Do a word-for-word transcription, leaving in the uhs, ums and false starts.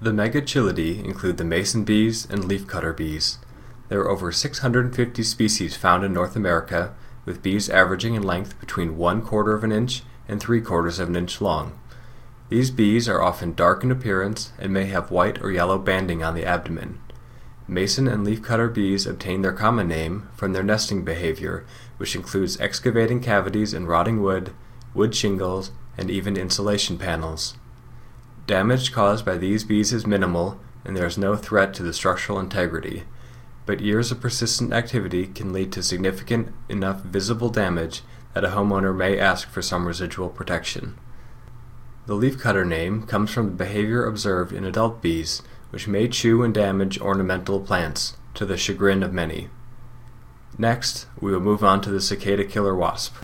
The Megachilidae include the mason bees and leafcutter bees. There are over six hundred fifty species found in North America, with bees averaging in length between one quarter of an inch and three quarters of an inch long. These bees are often dark in appearance and may have white or yellow banding on the abdomen. Mason and leafcutter bees obtain their common name from their nesting behavior, which includes excavating cavities in rotting wood, wood shingles, and even insulation panels. Damage caused by these bees is minimal, and there is no threat to the structural integrity, but years of persistent activity can lead to significant enough visible damage that a homeowner may ask for some residual protection. The leafcutter name comes from the behavior observed in adult bees, which may chew and damage ornamental plants, to the chagrin of many. Next, we will move on to the cicada killer wasp.